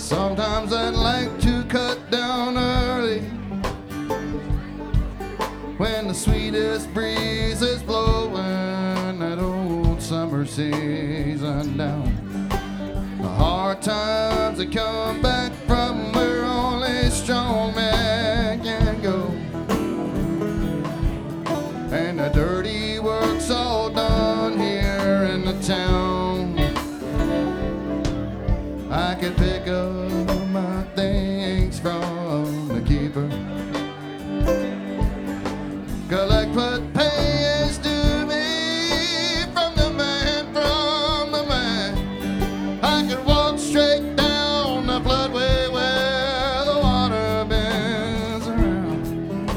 Sometimes I'd like to cut down early when the sweetest breeze is blowing that old summer season down. The hard times that come back from where only strong men can go, and the dirty work's all done here in the town. I could pick up my things from the keeper, collect what pay is due me from the man, from the man. I could walk straight down the floodway where the water bends around.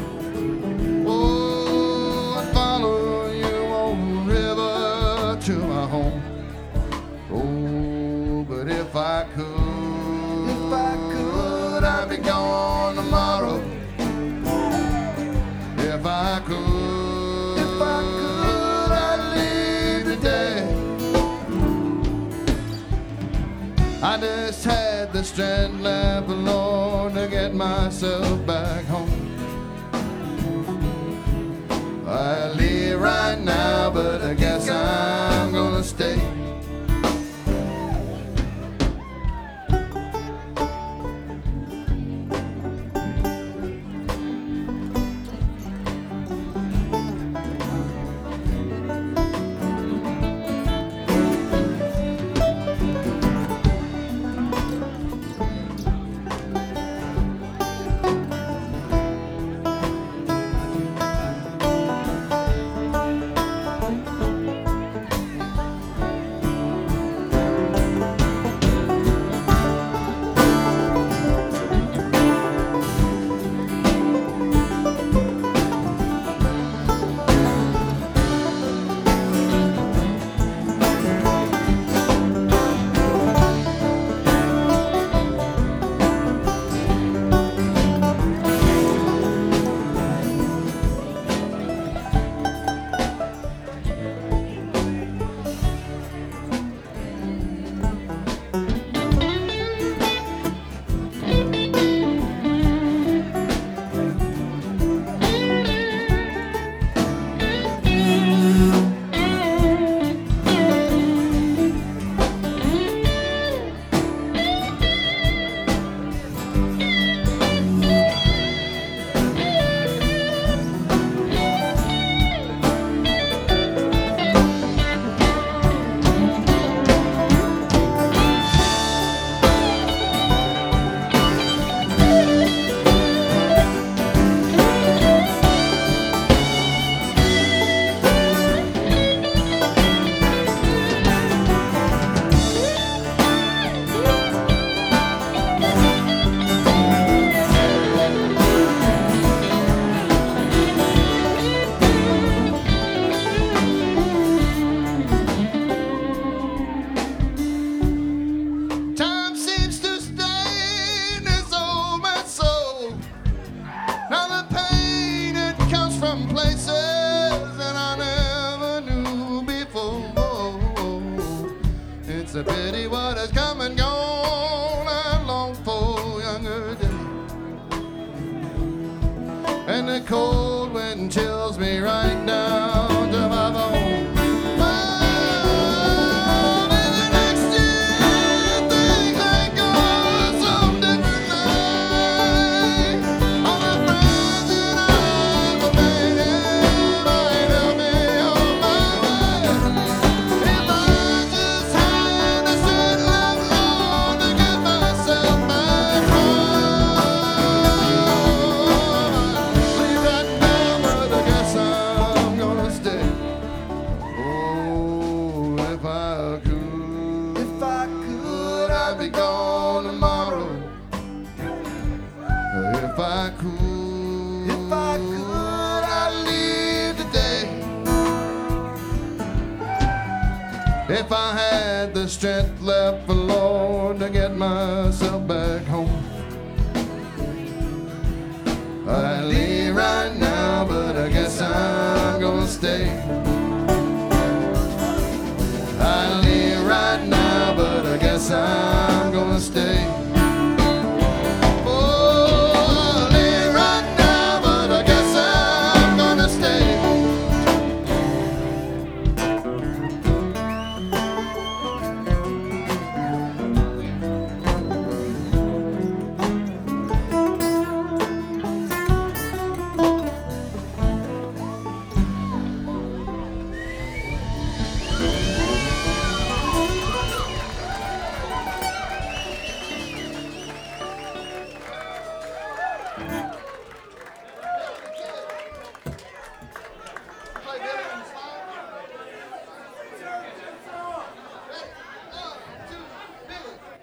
Oh, I'd follow you on the river to my home. Oh, but if I could, I'd be gone tomorrow. If I could, I'd leave today. I just had the strength left alone to get myself back home. I leave right now, but I guess I'm gonna stay. It's a pity what has come and gone. I long for younger days, and the cold wind chills me right down to my bones. I'd be gone tomorrow. If I could, I'd leave today. If I had the strength left for Lord to get myself back home, I'd leave right now, but I guess I'm gonna stay.